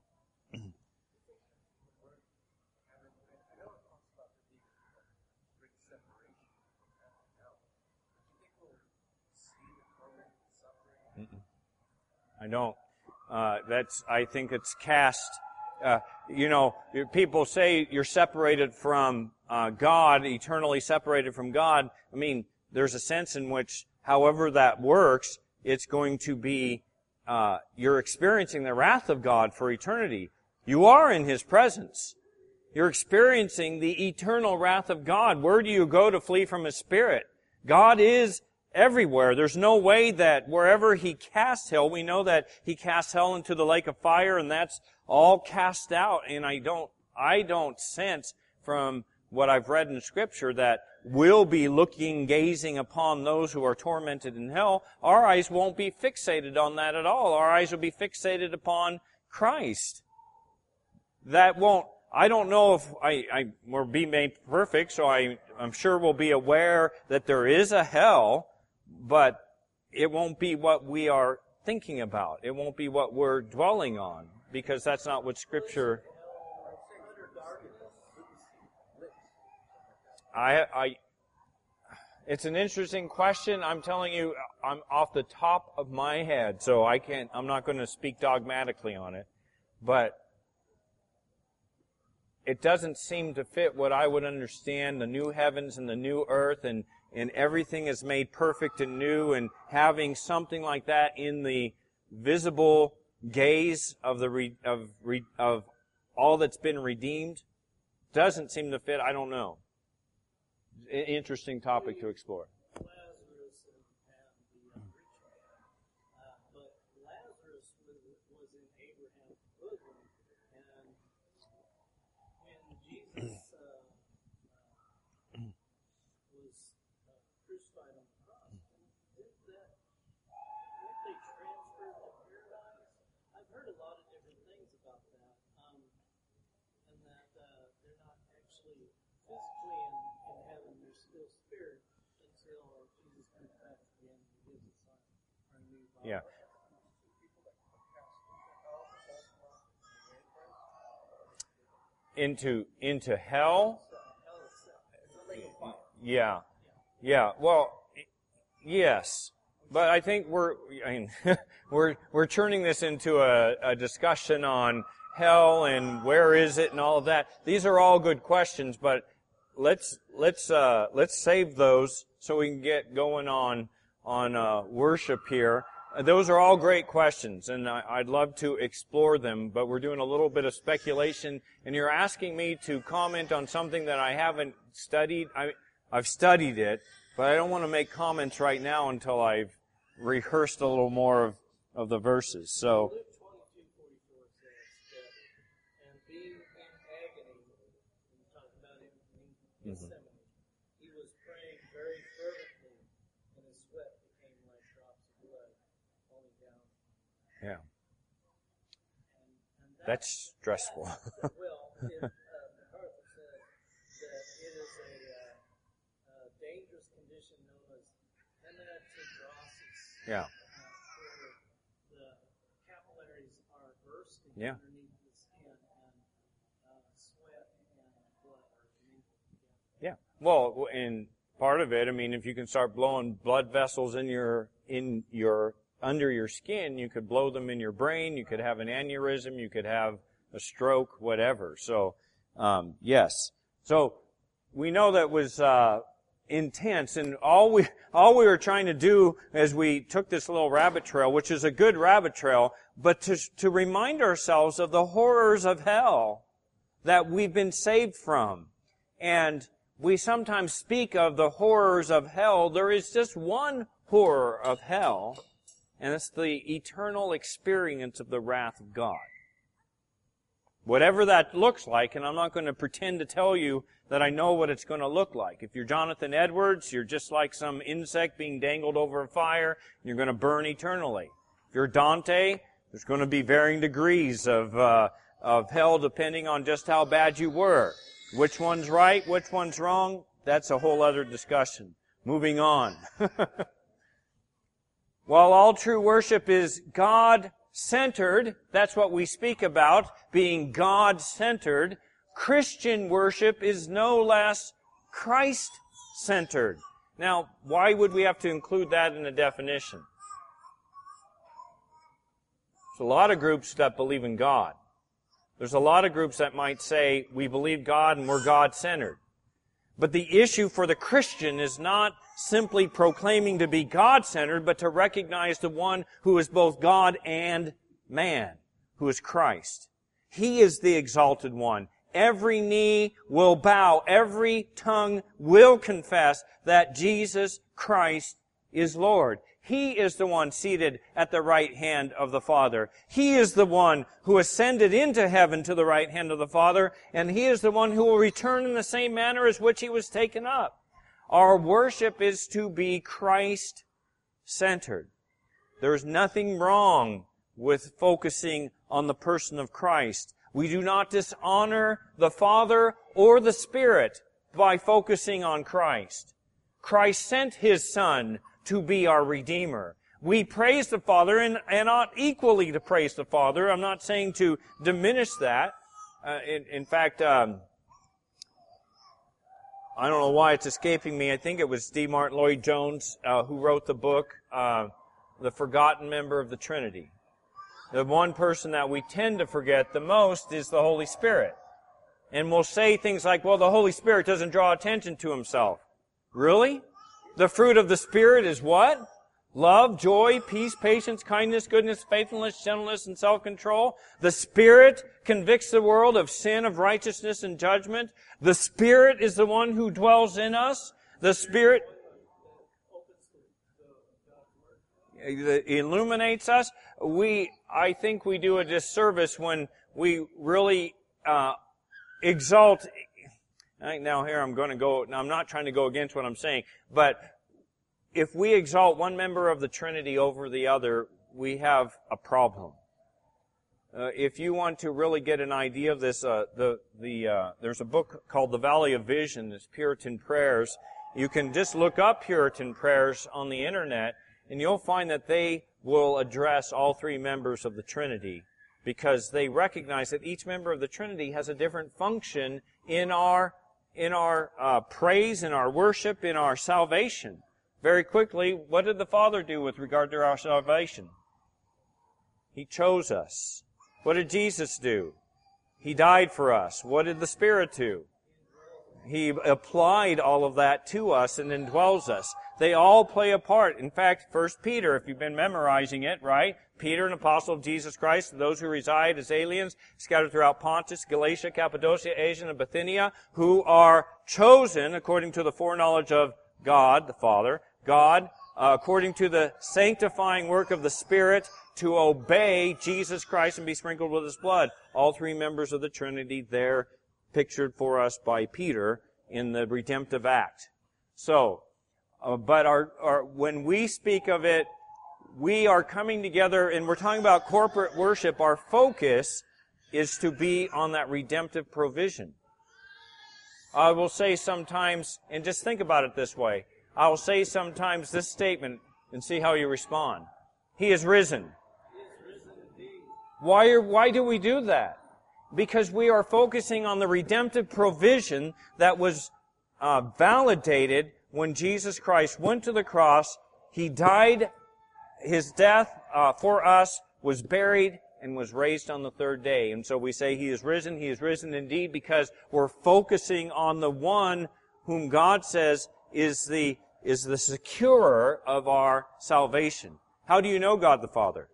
I don't. Uh, that's. I think it's cast. Uh, you know, people say you're separated from uh, God, eternally separated from God. I mean, there's a sense in which, however that works, it's going to be, uh, you're experiencing the wrath of God for eternity. You are in His presence. You're experiencing the eternal wrath of God. Where do you go to flee from His Spirit? God is everywhere. There's no way that wherever He casts hell, we know that He casts hell into the lake of fire, and that's all cast out. And I don't, I don't sense from what I've read in Scripture that we'll be looking, gazing upon those who are tormented in hell. Our eyes won't be fixated on that at all. Our eyes will be fixated upon Christ. That won't, I don't know if I, I we're being made perfect, so I, I'm sure we'll be aware that there is a hell, but it won't be what we are thinking about. It won't be what we're dwelling on, because that's not what Scripture... I, I, it's an interesting question. I'm telling you, I'm off the top of my head, so I can't, I'm not going to speak dogmatically on it, but it doesn't seem to fit what I would understand, the new heavens and the new earth, and, and everything is made perfect and new, and having something like that in the visible gaze of the re, of re, of all that's been redeemed doesn't seem to fit. I don't know. Interesting topic to explore. Lazarus and, and the rich man. Uh, but Lazarus was, was in Abraham's bosom, and when Jesus uh, uh, was uh, crucified on the cross, did that, weren't they transferred to paradise? I've heard a lot of different things about that, um, and that uh, they're not actually physically in, in heaven, they're still spirit until Jesus comes back again and gives us our new body. Yeah. Into into hell? Yeah. Yeah. Well, yes. But I think we're I mean we're we're turning this into a, a discussion on hell and where is it and all of that. These are all good questions, but let's let's uh, let's save those so we can get going on on uh, worship here. those are all great questions, and I, I'd love to explore them, but we're doing a little bit of speculation, and you're asking me to comment on something that I haven't studied. I, I've studied it, but I don't want to make comments right now until I've rehearsed a little more of, of the verses. So, Luke twenty-two forty-four says that, and being in agony, we talked about him in Gethsemane, mm-hmm. he was praying very fervently, and his sweat became like drops of blood falling down. Yeah. And, and that, That's stressful. That, well, it, uh, MacArthur said that it is a, uh, a dangerous condition known as hematidrosis. Yeah. Yeah. Underneath the skin and uh, sweat and blood are underneath. Yeah. Well, and part of it, I mean, if you can start blowing blood vessels in your in your under your skin, you could blow them in your brain. You could have an aneurysm. You could have a stroke, whatever. So, um, yes. So we know that was uh, intense, and all we all we were trying to do as we took this little rabbit trail, which is a good rabbit trail, but to to remind ourselves of the horrors of hell that we've been saved from. And we sometimes speak of the horrors of hell. There is just one horror of hell, and it's the eternal experience of the wrath of God. Whatever that looks like, and I'm not going to pretend to tell you that I know what it's going to look like. If you're Jonathan Edwards, you're just like some insect being dangled over a fire, and you're going to burn eternally. If you're Dante, there's going to be varying degrees of uh, of hell depending on just how bad you were. Which one's right, which one's wrong, that's a whole other discussion. Moving on. While all true worship is God-centered, that's what we speak about, being God-centered, Christian worship is no less Christ-centered. Now, why would we have to include that in the definition? There's a lot of groups that believe in God. There's a lot of groups that might say, we believe God and we're God-centered. But the issue for the Christian is not simply proclaiming to be God-centered, but to recognize the one who is both God and man, who is Christ. He is the exalted one. Every knee will bow. Every tongue will confess that Jesus Christ is Lord. He is the one seated at the right hand of the Father. He is the one who ascended into heaven to the right hand of the Father, and He is the one who will return in the same manner as which He was taken up. Our worship is to be Christ-centered. There is nothing wrong with focusing on the person of Christ. We do not dishonor the Father or the Spirit by focusing on Christ. Christ sent His Son to be our Redeemer. We praise the Father and, and ought equally to praise the Father. I'm not saying to diminish that. Uh, in, in fact, um, I don't know why it's escaping me. I think it was D. Martin Lloyd-Jones uh, who wrote the book, uh, The Forgotten Member of the Trinity. The one person that we tend to forget the most is the Holy Spirit. And we'll say things like, well, the Holy Spirit doesn't draw attention to Himself. Really? The fruit of the Spirit is what? Love, joy, peace, patience, kindness, goodness, faithfulness, gentleness, and self-control. The Spirit convicts the world of sin, of righteousness, and judgment. The Spirit is the one who dwells in us. The Spirit illuminates us. We, I think we do a disservice when we really uh, exalt. Now here I'm going to go, now I'm not trying to go against what I'm saying, but if we exalt one member of the Trinity over the other, we have a problem. Uh, if you want to really get an idea of this, uh, the the uh, there's a book called The Valley of Vision, it's Puritan Prayers. You can just look up Puritan Prayers on the internet, and you'll find that they will address all three members of the Trinity, because they recognize that each member of the Trinity has a different function in our in our uh, praise, in our worship, in our salvation. Very quickly, what did the Father do with regard to our salvation? He chose us. What did Jesus do? He died for us. What did the Spirit do? He applied all of that to us and indwells us. They all play a part. In fact, First Peter, if you've been memorizing it, right? Peter, an apostle of Jesus Christ, those who reside as aliens, scattered throughout Pontus, Galatia, Cappadocia, Asia, and Bithynia, who are chosen according to the foreknowledge of God, the Father, God, uh, according to the sanctifying work of the Spirit, to obey Jesus Christ and be sprinkled with His blood. All three members of the Trinity there pictured for us by Peter in the redemptive act. So, uh, but our, our, when we speak of it, we are coming together and we're talking about corporate worship. Our focus is to be on that redemptive provision. I will say sometimes, and just think about it this way, I will say sometimes this statement and see how you respond. He is risen. Why, are, why do we do that? Because we are focusing on the redemptive provision that was uh, validated when Jesus Christ went to the cross. He died, His death uh, for us, was buried, and was raised on the third day. And so we say He is risen, He is risen indeed, because we're focusing on the one whom God says is the, is the securer of our salvation. How do you know God the Father?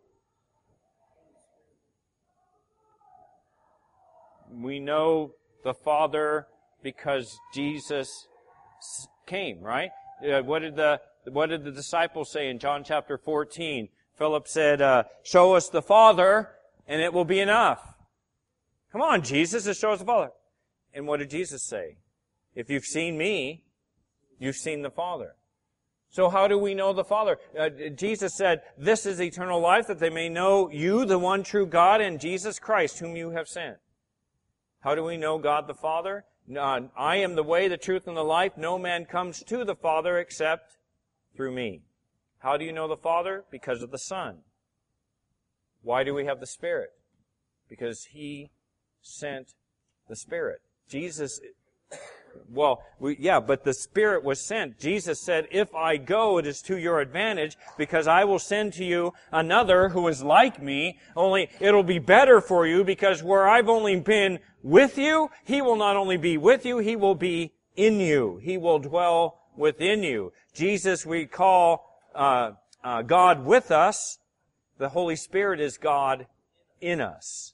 We know the Father because Jesus came, right? Uh, what did the what did the disciples say in John chapter fourteen? Philip said, uh, "Show us the Father, and it will be enough." Come on, Jesus, just show us the Father. And what did Jesus say? If you've seen me, you've seen the Father. So how do we know the Father? Uh, Jesus said, "This is eternal life, that they may know you, the one true God, and Jesus Christ, whom you have sent." How do we know God the Father? Uh, I am the way, the truth, and the life. No man comes to the Father except through me. How do you know the Father? Because of the Son. Why do we have the Spirit? Because He sent the Spirit. Jesus, well, we, yeah, but the Spirit was sent. Jesus said, "If I go, it is to your advantage, because I will send to you another who is like me. Only it'll be better for you, because where I've only been with you, He will not only be with you, He will be in you. He will dwell within you." Jesus we call uh, uh, God with us. The Holy Spirit is God in us.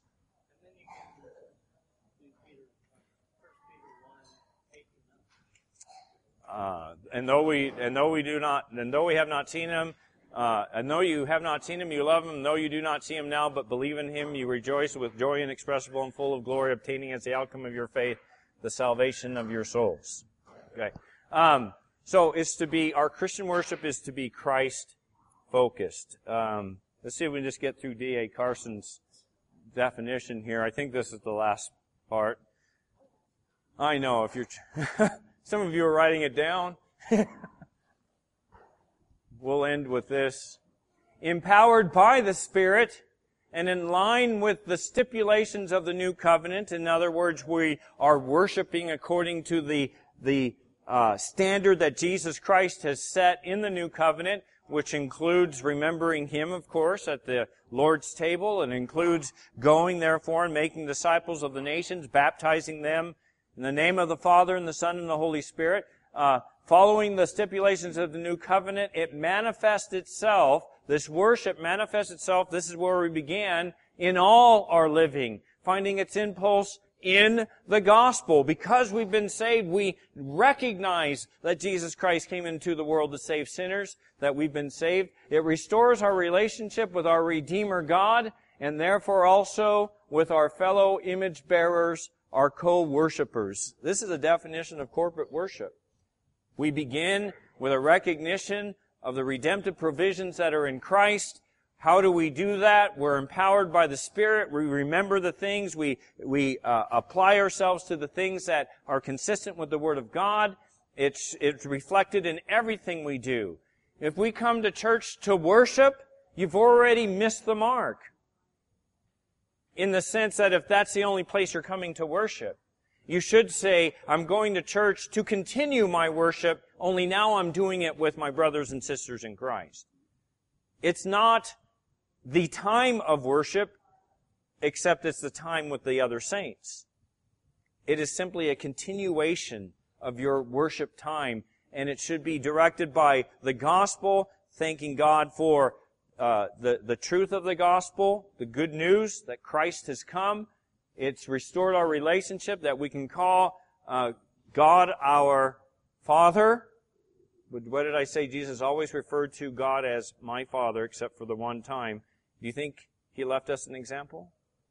Uh, and though we and though we do not, and though we have not seen Him, uh, and though you have not seen Him, you love Him. And though you do not see Him now, but believe in Him, you rejoice with joy inexpressible and full of glory, obtaining as the outcome of your faith the salvation of your souls. Okay. Um, so it's to be our Christian worship is to be Christ focused. Um, let's see if we can just get through D A Carson's definition here. I think this is the last part. I know if you're. Some of you are writing it down. We'll end with this. Empowered by the Spirit and in line with the stipulations of the new covenant. In other words, we are worshiping according to the, the uh, standard that Jesus Christ has set in the new covenant, which includes remembering Him, of course, at the Lord's table, and includes going, therefore, and making disciples of the nations, baptizing them in the name of the Father, and the Son, and the Holy Spirit. Uh, following the stipulations of the new covenant, it manifests itself, this worship manifests itself, this is where we began, in all our living, finding its impulse in the gospel. Because we've been saved, we recognize that Jesus Christ came into the world to save sinners, that we've been saved. It restores our relationship with our Redeemer God, and therefore also with our fellow image bearers, our co-worshipers. This is a definition of corporate worship. We begin with a recognition of the redemptive provisions that are in Christ. How do we do that? We're empowered by the Spirit. We remember the things. We we uh, apply ourselves to the things that are consistent with the Word of God. It's it's reflected in everything we do. If we come to church to worship, you've already missed the mark. In the sense that if that's the only place you're coming to worship, you should say, "I'm going to church to continue my worship, only now I'm doing it with my brothers and sisters in Christ." It's not the time of worship, except it's the time with the other saints. It is simply a continuation of your worship time. And it should be directed by the gospel, thanking God for uh, the, the truth of the gospel, the good news that Christ has come. It's restored our relationship that we can call uh, God our Father. What did I say? Jesus always referred to God as my Father, except for the one time. Do you think He left us an example?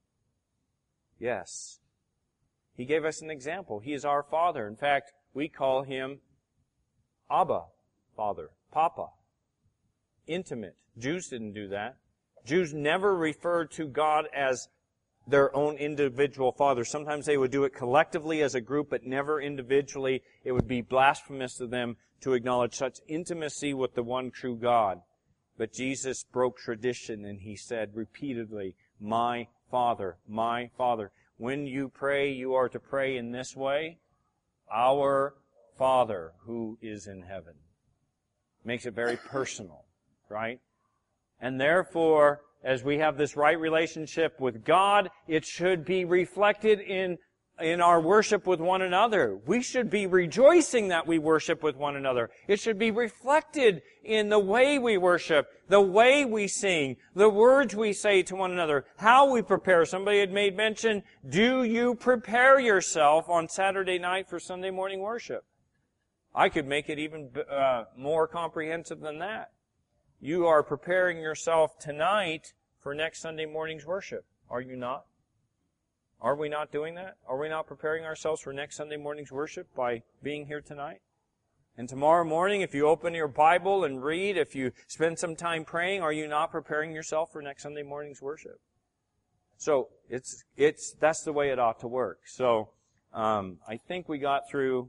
Yes. He gave us an example. He is our Father. In fact, we call Him Abba, Father, Papa, intimate. Jews didn't do that. Jews never referred to God as their own individual Father. Sometimes they would do it collectively as a group, but never individually. It would be blasphemous to them to acknowledge such intimacy with the one true God. But Jesus broke tradition and He said repeatedly, my Father, my Father. When you pray, you are to pray in this way, our Father who is in heaven. Makes it very personal, right? And therefore, as we have this right relationship with God, it should be reflected in, in our worship with one another. We should be rejoicing that we worship with one another. It should be reflected in the way we worship, the way we sing, the words we say to one another, how we prepare. Somebody had made mention, do you prepare yourself on Saturday night for Sunday morning worship? I could make it even uh, more comprehensive than that. You are preparing yourself tonight for next Sunday morning's worship. Are you not? Are we not doing that? Are we not preparing ourselves for next Sunday morning's worship by being here tonight? And tomorrow morning, if you open your Bible and read, if you spend some time praying, are you not preparing yourself for next Sunday morning's worship? So, it's, it's, that's the way it ought to work. So, um, I think we got through,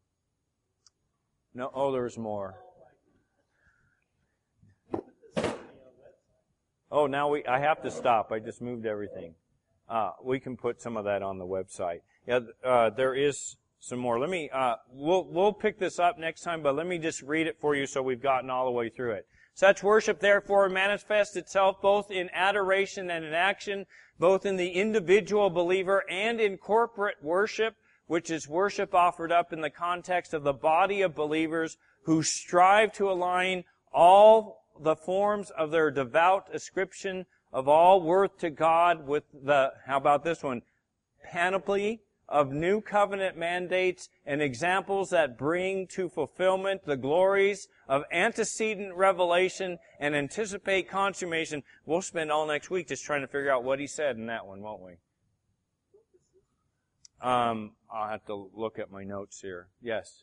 no, oh, there's more. Oh, now we, I have to stop. I just moved everything. Uh, we can put some of that on the website. Yeah, uh, there is some more. Let me, uh, we'll, we'll pick this up next time, but let me just read it for you so we've gotten all the way through it. Such worship, therefore, manifests itself both in adoration and in action, both in the individual believer and in corporate worship, which is worship offered up in the context of the body of believers who strive to align all the forms of their devout ascription of all worth to God with the, how about this one, panoply of new covenant mandates and examples that bring to fulfillment the glories of antecedent revelation and anticipate consummation. We'll spend all next week just trying to figure out what he said in that one, won't we? Um, I'll have to look at my notes here. Yes.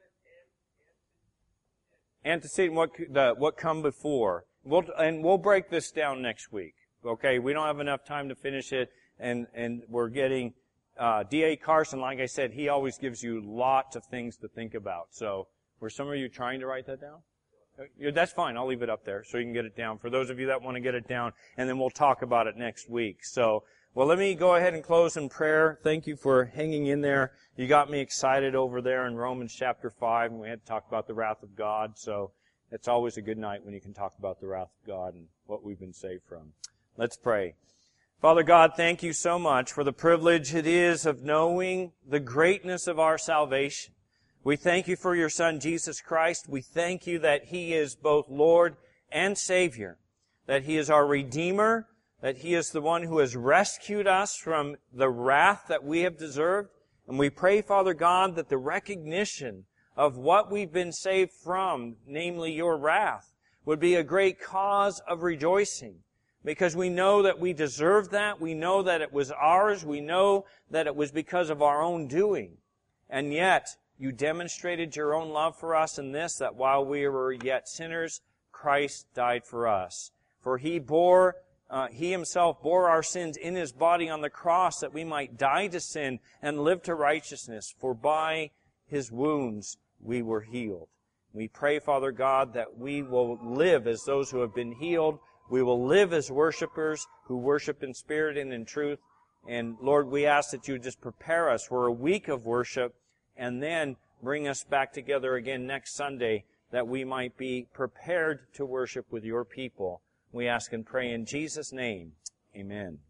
Antecedent, what the what come before. We'll, and we'll break this down next week. Okay, we don't have enough time to finish it, and and we're getting uh, D A Carson. Like I said, he always gives you lots of things to think about. So, were some of you trying to write that down? Yeah, that's fine. I'll leave it up there so you can get it down. For those of you that want to get it down, and then we'll talk about it next week. So, well, let me go ahead and close in prayer. Thank you for hanging in there. You got me excited over there in Romans chapter five, and we had to talk about the wrath of God. So it's always a good night when you can talk about the wrath of God and what we've been saved from. Let's pray. Father God, thank you so much for the privilege it is of knowing the greatness of our salvation. We thank you for your Son, Jesus Christ. We thank you that He is both Lord and Savior, that He is our Redeemer, that He is the one who has rescued us from the wrath that we have deserved. And we pray, Father God, that the recognition of what we've been saved from, namely your wrath, would be a great cause of rejoicing. Because we know that we deserve that. We know that it was ours. We know that it was because of our own doing. And yet, you demonstrated your own love for us in this, that while we were yet sinners, Christ died for us. For He bore Uh, he Himself bore our sins in His body on the cross that we might die to sin and live to righteousness. For by His wounds we were healed. We pray, Father God, that we will live as those who have been healed. We will live as worshipers who worship in spirit and in truth. And Lord, we ask that you just prepare us for a week of worship and then bring us back together again next Sunday that we might be prepared to worship with your people. We ask and pray in Jesus' name. Amen.